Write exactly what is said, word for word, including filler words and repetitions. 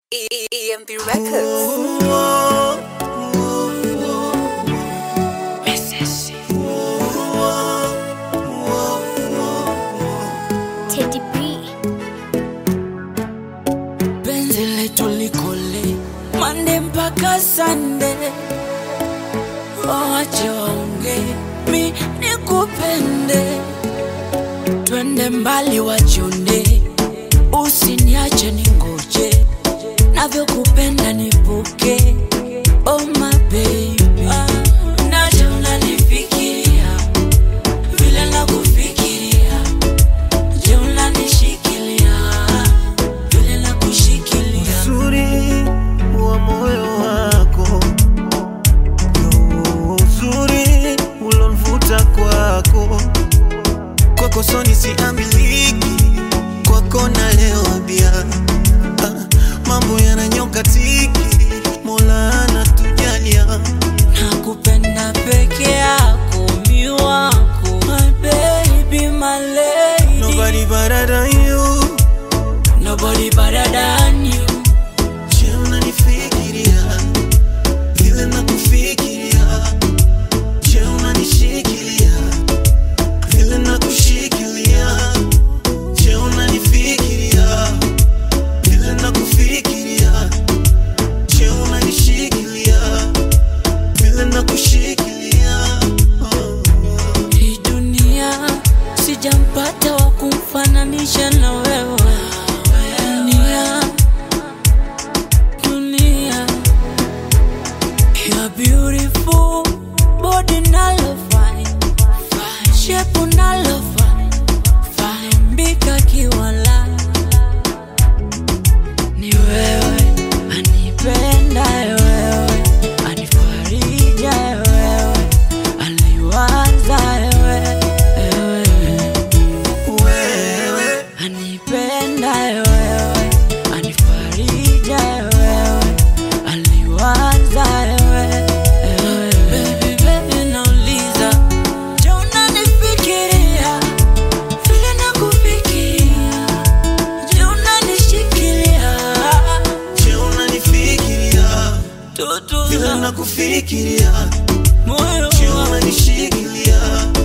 E M B Records. Teddy B. Penzi letu likole Monday mpaka Sunday. Oh, acha waonge mi nikupende, twende mbali wachonde, usiniache ningoje, navyokupenda nipuke. Oh my baby, naja unanifikiria vile nakufikiria, je unanishikilia vile nakushikilia. Uzuri wa moyo wako, uzuri ulonvuta kwako, kwako soni siamiliki, kwako na leo bia. Ah, mambo yananyoka tiki, Mola anatujalia. Nakupenda peke yako, mi wako, my baby, my lady. Nobody better than you, Nobody better than you. je unanifikiria vile nakufikiria, je unanishikilia vile nakushikilia, je unanifikiria vile nakufikiria, je unanishikilia vile nakushikilia. Oh. Hii dunia sijampata wa kumfananisha na wewe. Dunia, dunia, you're beautiful, body nalo fine, shape nalo fine, fine mbika kiwala. Ni wewe anipenda, wewe anifarija, wewe aliwaza, wewe Wewe anipenda, wewe anifarija, wewe aliwaza, wewe baby baby nauliza, je unanifikiria vile nakufikiria, je unanishikilia je unanifikiria tutu vile nakufikiria, moyo je unanishikilia